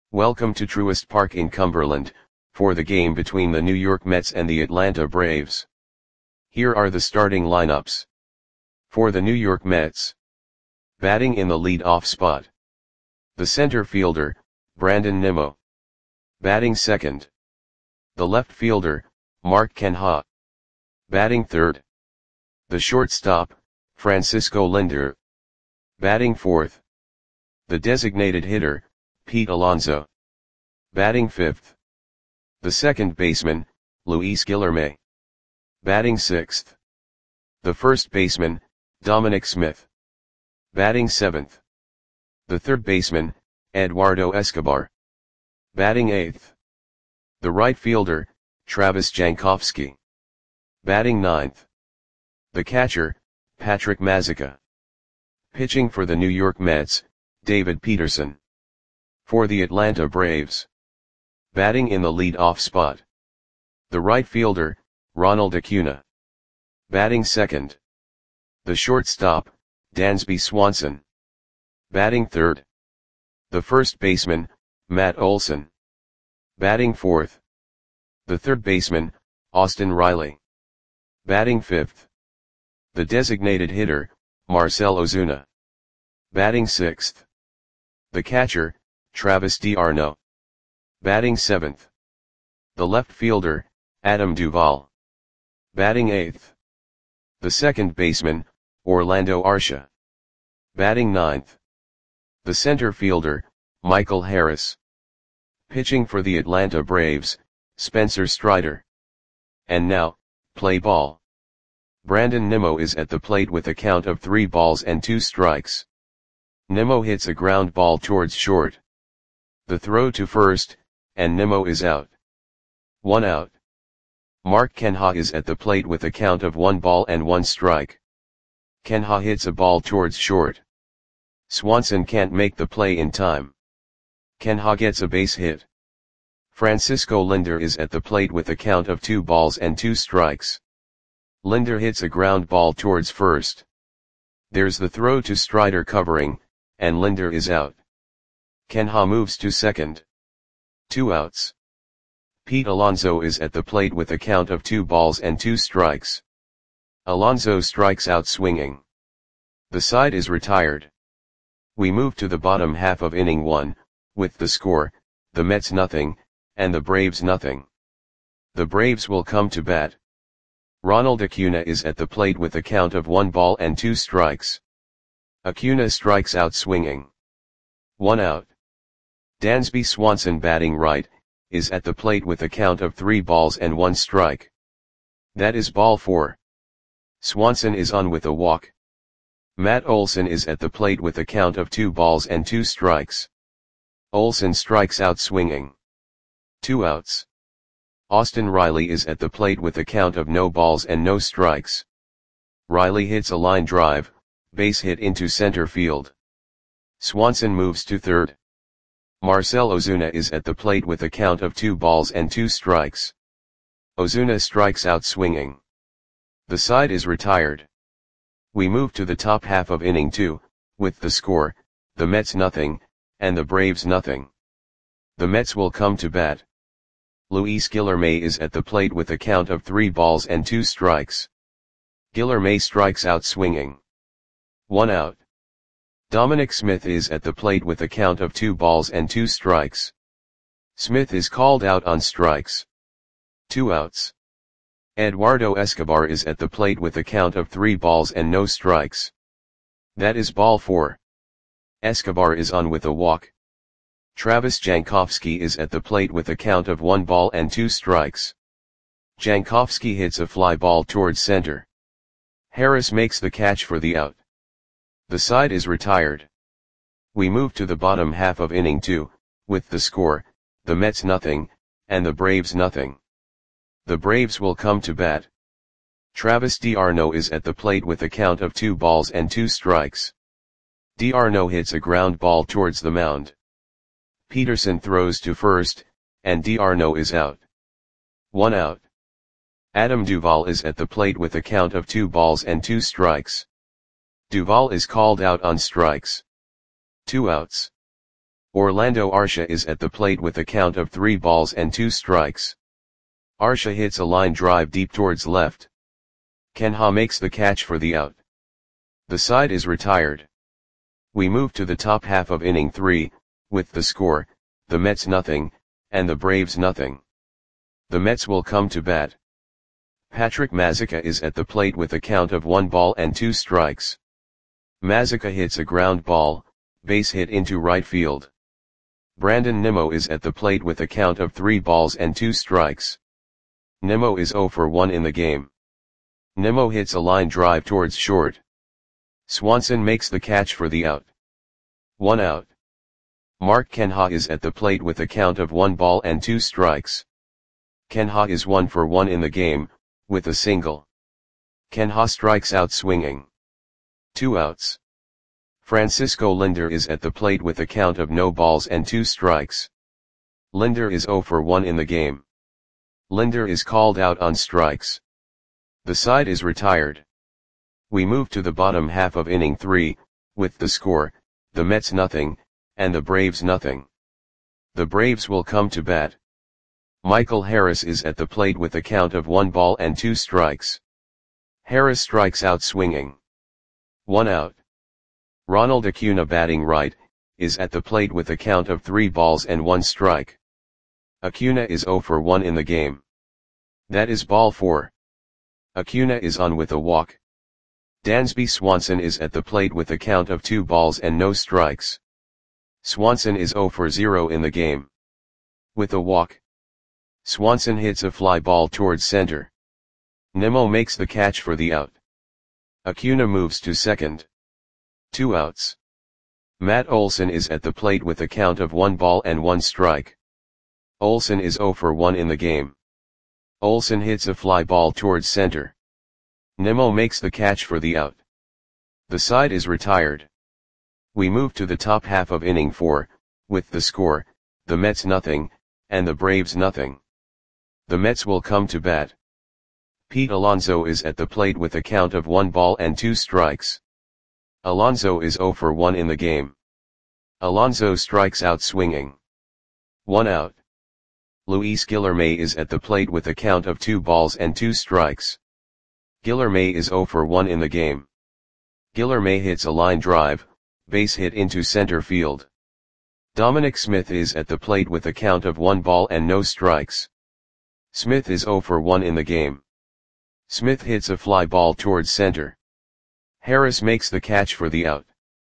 Welcome to Truist Park in Cumberland, for the game between the New York Mets and the Atlanta Braves. Here are the starting lineups. For the New York Mets. Batting in the lead-off spot. The center fielder, Brandon Nimmo. Batting second. The left fielder, Mark Canha. Batting third. The shortstop, Francisco Lindor. Batting fourth. The designated hitter, Pete Alonso. Batting fifth. The second baseman, Luis Guillorme. Batting sixth. The first baseman, Dominic Smith. Batting seventh. The third baseman, Eduardo Escobar. Batting eighth. The right fielder, Travis Jankowski. Batting ninth. The catcher, Patrick Mazeika. Pitching for the New York Mets, David Peterson. For the Atlanta Braves. Batting in the lead-off spot. The right fielder, Ronald Acuna. Batting second. The shortstop, Dansby Swanson. Batting third. The first baseman, Matt Olson. Batting fourth. The third baseman, Austin Riley. Batting fifth. The designated hitter, Marcell Ozuna. Batting sixth. The catcher, Travis d'Arnaud. Batting seventh. The left fielder, Adam Duvall. Batting eighth. The second baseman, Orlando Arcia. Batting ninth. The center fielder, Michael Harris. Pitching for the Atlanta Braves, Spencer Strider. And now, play ball. Brandon Nimmo is at the plate with a count of 3 balls and 2 strikes. Nimmo hits a ground ball towards short. The throw to first, and Nimmo is out. 1 out. Mark Canha is at the plate with a count of 1 ball and 1 strike. Canha hits a ball towards short. Swanson can't make the play in time. Canha gets a base hit. Francisco Lindor is at the plate with a count of 2 balls and 2 strikes. Lindor hits a ground ball towards first. There's the throw to Strider covering, and Lindor is out. Canha moves to second. 2 outs. Pete Alonso is at the plate with a count of 2 balls and 2 strikes. Alonso strikes out swinging. The side is retired. We move to the bottom half of inning 1, with the score, the Mets nothing, and the Braves nothing. The Braves will come to bat. Ronald Acuna is at the plate with a count of 1 ball and 2 strikes. Acuna strikes out swinging. 1 out. Dansby Swanson batting right, is at the plate with a count of 3 balls and 1 strike. That is ball 4. Swanson is on with a walk. Matt Olson is at the plate with a count of 2 balls and 2 strikes. Olson strikes out swinging. 2 outs. Austin Riley is at the plate with a count of no balls and no strikes. Riley hits a line drive, base hit into center field. Swanson moves to third. Marcell Ozuna is at the plate with a count of 2 balls and 2 strikes. Ozuna strikes out swinging. The side is retired. We move to the top half of inning 2, with the score, the Mets nothing, and the Braves nothing. The Mets will come to bat. Luis Guillorme is at the plate with a count of 3 balls and 2 strikes. Guillorme strikes out swinging. 1 out. Dominic Smith is at the plate with a count of 2 balls and 2 strikes. Smith is called out on strikes. 2 outs. Eduardo Escobar is at the plate with a count of 3 balls and no strikes. That is ball 4. Escobar is on with a walk. Travis Jankowski is at the plate with a count of 1 ball and 2 strikes. Jankowski hits a fly ball towards center. Harris makes the catch for the out. The side is retired. We move to the bottom half of inning 2, with the score, the Mets nothing, and the Braves nothing. The Braves will come to bat. Travis d'Arnaud is at the plate with a count of 2 balls and 2 strikes. d'Arnaud hits a ground ball towards the mound. Peterson throws to first, and d'Arnaud is out. 1 out. Adam Duvall is at the plate with a count of 2 balls and 2 strikes. Duvall is called out on strikes. 2 outs. Orlando Arcia is at the plate with a count of 3 balls and 2 strikes. Arcia hits a line drive deep towards left. Ken Ha makes the catch for the out. The side is retired. We move to the top half of inning 3, with the score, the Mets nothing, and the Braves nothing. The Mets will come to bat. Patrick Mazeika is at the plate with a count of 1 ball and 2 strikes. Mazeika hits a ground ball, base hit into right field. Brandon Nimmo is at the plate with a count of 3 balls and 2 strikes. Nimmo is 0 for 1 in the game. Nimmo hits a line drive towards short. Swanson makes the catch for the out. 1 out. Mark Canha is at the plate with a count of 1 ball and 2 strikes. Canha is 1 for 1 in the game, with a single. Canha strikes out swinging. 2 outs. Francisco Lindor is at the plate with a count of no balls and 2 strikes. Lindor is 0 for 1 in the game. Lindor is called out on strikes. The side is retired. We move to the bottom half of inning 3, with the score, the Mets nothing, and the Braves nothing. The Braves will come to bat. Michael Harris is at the plate with a count of 1 ball and 2 strikes. Harris strikes out swinging. 1 out. Ronald Acuna batting right, is at the plate with a count of 3 balls and 1 strike. Acuna is 0 for 1 in the game. That is ball 4. Acuna is on with a walk. Dansby Swanson is at the plate with a count of 2 balls and no strikes. Swanson is 0 for 0 in the game. With a walk. Swanson hits a fly ball towards center. Nimmo makes the catch for the out. Acuna moves to second. 2 outs. Matt Olson is at the plate with a count of 1 ball and 1 strike. Olson is 0 for 1 in the game. Olson hits a fly ball towards center. Nimmo makes the catch for the out. The side is retired. We move to the top half of inning 4, with the score, the Mets nothing, and the Braves nothing. The Mets will come to bat. Pete Alonso is at the plate with a count of 1 ball and 2 strikes. Alonso is 0 for 1 in the game. Alonso strikes out swinging. 1 out. Luis Guillorme is at the plate with a count of 2 balls and 2 strikes. Guillorme is 0 for 1 in the game. Guillorme hits a line drive, base hit into center field. Dominic Smith is at the plate with a count of 1 ball and no strikes. Smith is 0 for 1 in the game. Smith hits a fly ball towards center. Harris makes the catch for the out.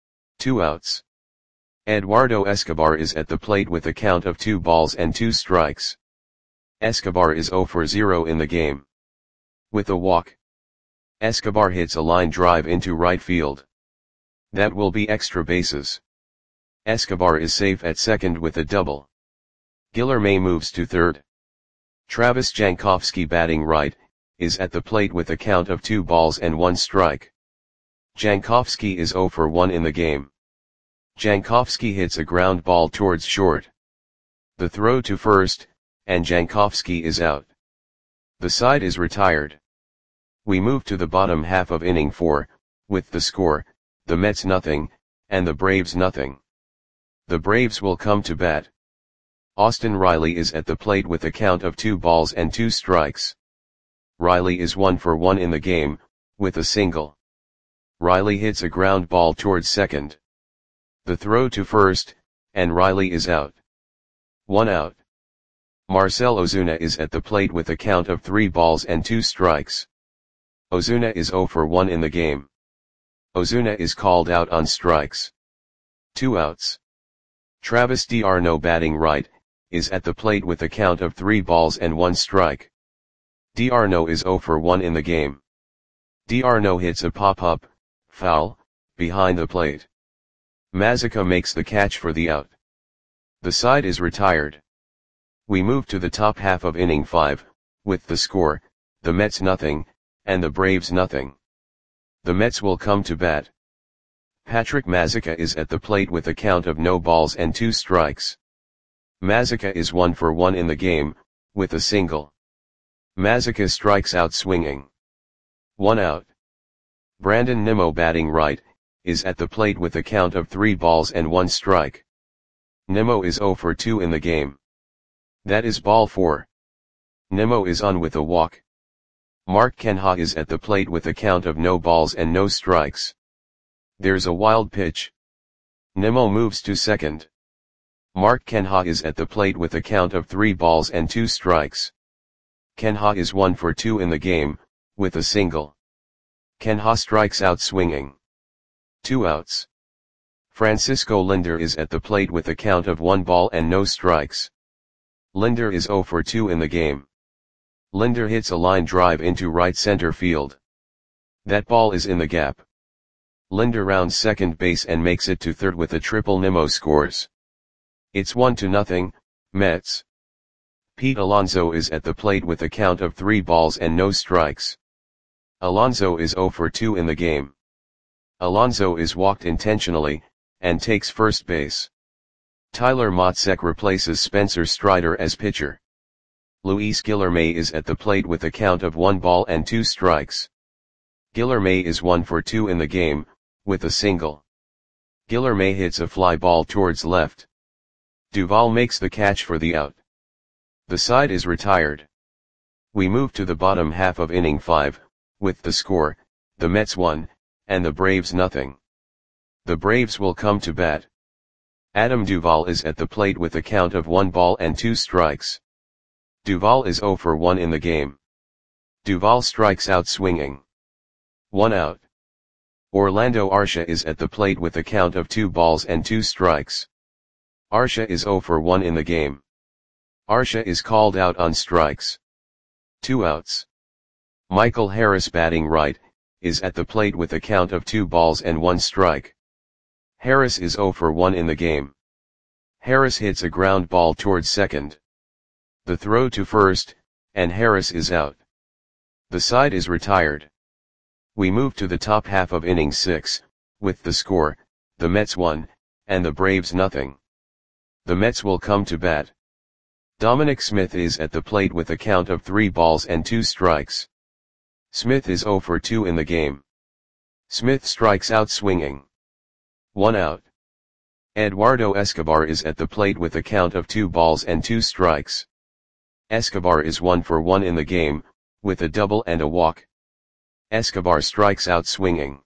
2 outs. Eduardo Escobar is at the plate with a count of 2 balls and 2 strikes. Escobar is 0 for 0 in the game. With a walk. Escobar hits a line drive into right field. That will be extra bases. Escobar is safe at second with a double. Guillorme moves to third. Travis Jankowski batting right, is at the plate with a count of 2 balls and 1 strike. Jankowski is 0 for 1 in the game. Jankowski hits a ground ball towards short. The throw to first, and Jankowski is out. The side is retired. We move to the bottom half of inning 4, with the score, the Mets nothing, and the Braves nothing. The Braves will come to bat. Austin Riley is at the plate with a count of 2 balls and 2 strikes. Riley is 1 for 1 in the game, with a single. Riley hits a ground ball towards second. The throw to first, and Riley is out. 1 out. Marcell Ozuna is at the plate with a count of 3 balls and 2 strikes. Ozuna is 0 for 1 in the game. Ozuna is called out on strikes. 2 outs. Travis d'Arnaud batting right, is at the plate with a count of 3 balls and 1 strike. d'Arnaud is 0 for 1 in the game. d'Arnaud hits a pop-up, foul, behind the plate. Mazeika makes the catch for the out. The side is retired. We move to the top half of inning 5, with the score, the Mets nothing, and the Braves nothing. The Mets will come to bat. Patrick Mazeika is at the plate with a count of no balls and 2 strikes. Mazeika is 1 for 1 in the game, with a single. Mazeika strikes out swinging. 1 out. Brandon Nimmo batting right, is at the plate with a count of 3 balls and 1 strike. Nimmo is 0 for 2 in the game. That is ball 4. Nimmo is on with a walk. Mark Kenha is at the plate with a count of no balls and no strikes. There's a wild pitch. Nimmo moves to second. Mark Kenha is at the plate with a count of 3 balls and 2 strikes. Kenha is 1 for 2 in the game, with a single. Kenha strikes out swinging. 2 outs. Francisco Lindor is at the plate with a count of 1 ball and no strikes. Lindor is 0 for 2 in the game. Lindor hits a line drive into right center field. That ball is in the gap. Lindor rounds second base and makes it to third with a triple. Nimmo scores. It's 1-0, Mets. Pete Alonso is at the plate with a count of 3 balls and no strikes. Alonso is 0 for 2 in the game. Alonso is walked intentionally, and takes first base. Tyler Matzek replaces Spencer Strider as pitcher. Luis Guillorme is at the plate with a count of 1 ball and 2 strikes. Guillorme is 1 for 2 in the game, with a single. Guillorme hits a fly ball towards left. Duvall makes the catch for the out. The side is retired. We move to the bottom half of inning 5, with the score, the Mets 1, and the Braves nothing. The Braves will come to bat. Adam Duvall is at the plate with a count of 1 ball and 2 strikes. Duvall is 0 for 1 in the game. Duvall strikes out swinging. 1 out. Orlando Arcia is at the plate with a count of 2 balls and 2 strikes. Arcia is 0 for 1 in the game. Arcia is called out on strikes. 2 outs. Michael Harris, batting right, is at the plate with a count of 2 balls and 1 strike. Harris is 0 for 1 in the game. Harris hits a ground ball towards second. The throw to first, and Harris is out. The side is retired. We move to the top half of inning 6, with the score, the Mets 1, and the Braves nothing. The Mets will come to bat. Dominic Smith is at the plate with a count of 3 balls and 2 strikes. Smith is 0 for 2 in the game. Smith strikes out swinging. 1 out. Eduardo Escobar is at the plate with a count of 2 balls and 2 strikes. Escobar is 1 for 1 in the game, with a double and a walk. Escobar strikes out swinging.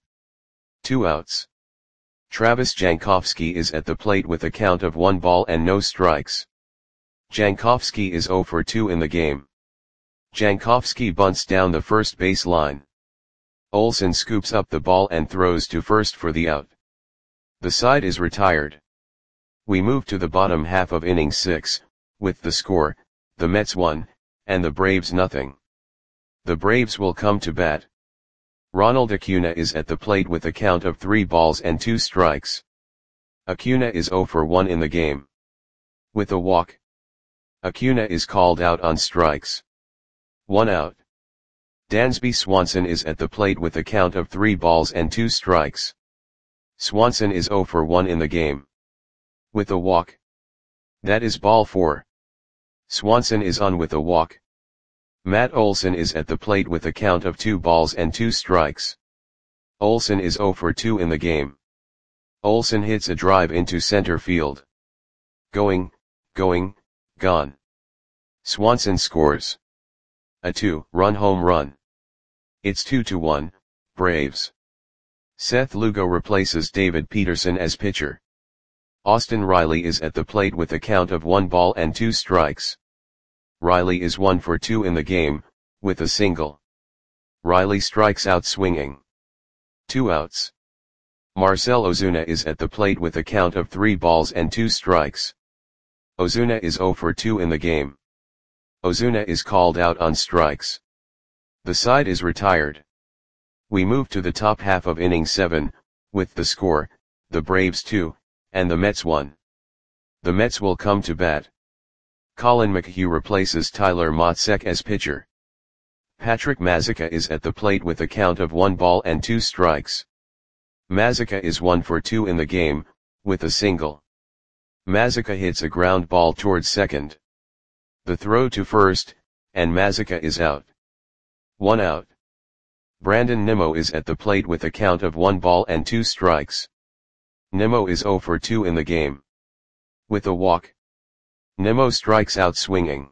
2 outs. Travis Jankowski is at the plate with a count of 1 ball and no strikes. Jankowski is 0 for 2 in the game. Jankowski bunts down the first base line. Olsen scoops up the ball and throws to first for the out. The side is retired. We move to the bottom half of inning 6, with the score, the Mets 1, and the Braves nothing. The Braves will come to bat. Ronald Acuna is at the plate with a count of 3 balls and 2 strikes. Acuna is 0 for 1 in the game. With a walk. Acuna is called out on strikes. 1 out. Dansby Swanson is at the plate with a count of 3 balls and 2 strikes. Swanson is 0 for 1 in the game. With a walk. That is ball 4. Swanson is on with a walk. Matt Olson is at the plate with a count of 2 balls and 2 strikes. Olson is 0 for 2 in the game. Olson hits a drive into center field. Going, gone. Swanson scores a 2-run home run. It's 2-1, Braves. Seth Lugo replaces David Peterson as pitcher. Austin Riley is at the plate with a count of 1 ball and 2 strikes. Riley is 1 for 2 in the game, with a single. Riley strikes out swinging. 2 outs. Marcell Ozuna is at the plate with a count of 3 balls and 2 strikes. Ozuna is 0 for 2 in the game. Ozuna is called out on strikes. The side is retired. We move to the top half of inning 7, with the score, the Braves 2, and the Mets 1. The Mets will come to bat. Colin McHugh replaces Tyler Matzek as pitcher. Patrick Mazeika is at the plate with a count of 1 ball and 2 strikes. Mazeika is 1 for 2 in the game, with a single. Mazeika hits a ground ball towards second. The throw to first, and Mazeika is out. 1 out. Brandon Nimmo is at the plate with a count of 1 ball and 2 strikes. Nimmo is 0 for 2 in the game. With a walk. Nimmo strikes out swinging.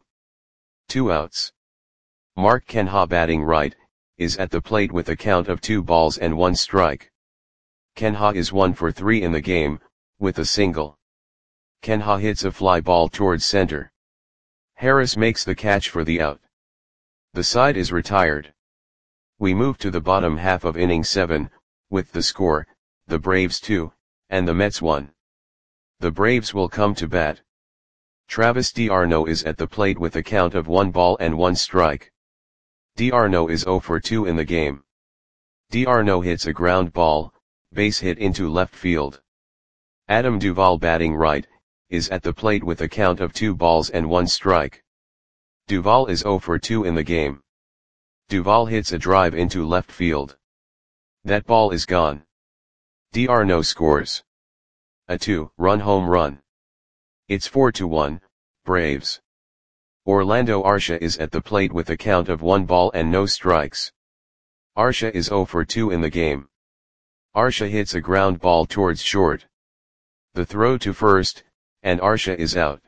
2 outs. Mark Kenha batting right, is at the plate with a count of 2 balls and 1 strike. Kenha is 1 for 3 in the game, with a single. Kenha hits a fly ball towards center. Harris makes the catch for the out. The side is retired. We move to the bottom half of inning 7, with the score, the Braves 2, and the Mets 1. The Braves will come to bat. Travis d'Arnaud is at the plate with a count of 1 ball and 1 strike. d'Arnaud is 0 for 2 in the game. d'Arnaud hits a ground ball, base hit into left field. Adam Duvall batting right, is at the plate with a count of 2 balls and 1 strike. Duvall is 0 for 2 in the game. Duvall hits a drive into left field. That ball is gone. d'Arnaud scores a 2-run home run. It's 4-1, Braves. Orlando Arcia is at the plate with a count of 1 ball and no strikes. Arcia is 0 for 2 in the game. Arcia hits a ground ball towards short. The throw to first, and Arcia is out.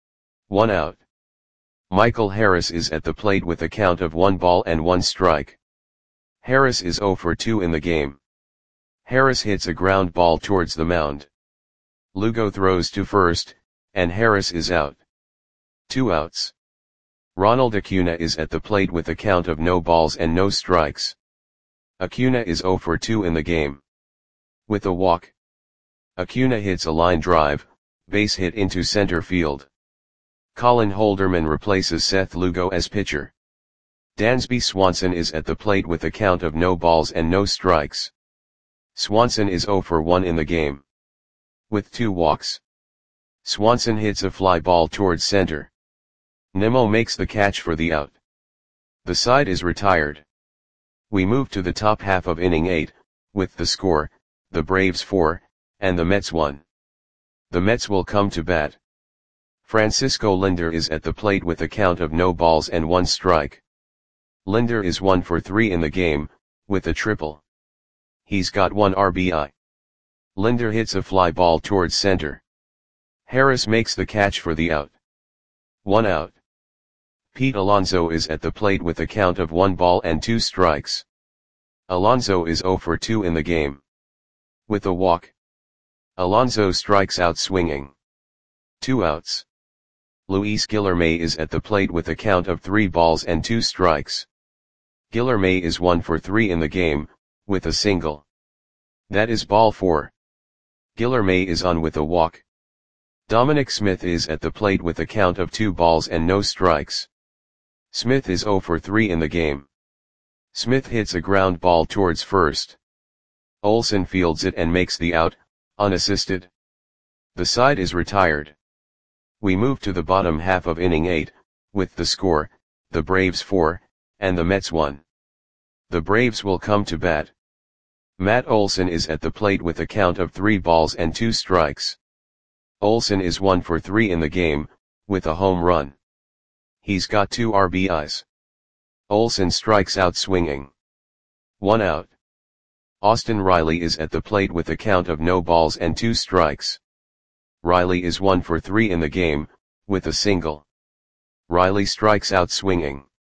1 out. Michael Harris is at the plate with a count of 1 ball and 1 strike. Harris is 0 for 2 in the game. Harris hits a ground ball towards the mound. Lugo throws to first, and Harris is out. 2 outs. Ronald Acuna is at the plate with a count of no balls and no strikes. Acuna is 0 for 2 in the game. With a walk. Acuna hits a line drive, base hit into center field. Colin Holderman replaces Seth Lugo as pitcher. Dansby Swanson is at the plate with a count of no balls and no strikes. Swanson is 0 for 1 in the game. With 2 walks. Swanson hits a fly ball towards center. Nimmo makes the catch for the out. The side is retired. We move to the top half of inning 8, with the score, the Braves 4, and the Mets 1. The Mets will come to bat. Francisco Linder is at the plate with a count of no balls and 1 strike. Linder is 1 for 3 in the game, with a triple. He's got 1 RBI. Linder hits a fly ball towards center. Harris makes the catch for the out. 1 out. Pete Alonso is at the plate with a count of 1 ball and 2 strikes. Alonso is 0 for 2 in the game. With a walk. Alonso strikes out swinging. 2 outs. Luis Guillorme is at the plate with a count of 3 balls and 2 strikes. Guillorme is 1 for 3 in the game, with a single. That is ball 4. Guillorme is on with a walk. Dominic Smith is at the plate with a count of 2 balls and no strikes. Smith is 0 for 3 in the game. Smith hits a ground ball towards first. Olsen fields it and makes the out, unassisted. The side is retired. We move to the bottom half of inning 8, with the score, the Braves 4, and the Mets 1. The Braves will come to bat. Matt Olson is at the plate with a count of 3 balls and 2 strikes. Olson is 1 for 3 in the game, with a home run. He's got 2 RBIs. Olson strikes out swinging. 1 out. Austin Riley is at the plate with a count of no balls and 2 strikes. Riley is 1 for 3 in the game, with a single. Riley strikes out swinging.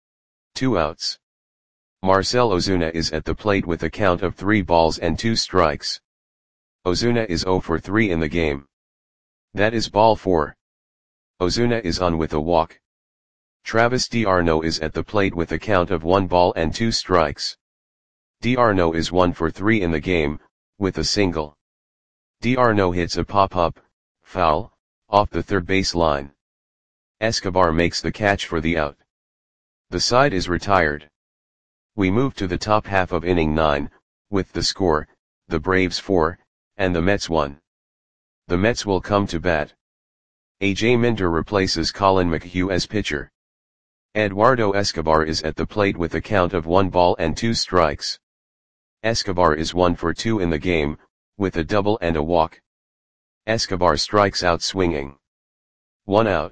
2 outs. Marcell Ozuna is at the plate with a count of 3 balls and 2 strikes. Ozuna is 0 for 3 in the game. That is ball 4. Ozuna is on with a walk. Travis d'Arnaud is at the plate with a count of 1 ball and 2 strikes. d'Arnaud is 1 for 3 in the game, with a single. d'Arnaud hits a pop-up, foul, off the third base line. Escobar makes the catch for the out. The side is retired. We move to the top half of inning 9, with the score, the Braves 4, and the Mets 1. The Mets will come to bat. A.J. Minter replaces Colin McHugh as pitcher. Eduardo Escobar is at the plate with a count of 1 ball and 2 strikes. Escobar is 1 for 2 in the game, with a double and a walk. Escobar strikes out swinging. 1 out.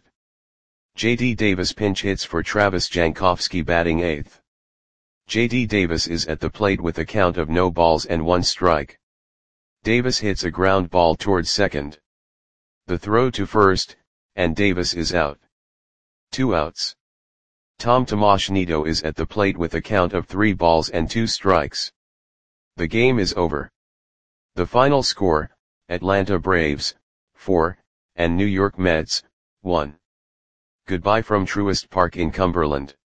J.D. Davis pinch hits for Travis Jankowski batting 8th. J.D. Davis is at the plate with a count of no balls and 1 strike. Davis hits a ground ball towards second. The throw to first, and Davis is out. 2 outs. Tom Tomashnito is at the plate with a count of 3 balls and 2 strikes. The game is over. The final score, Atlanta Braves, 4, and New York Mets, 1. Goodbye from Truist Park in Cumberland.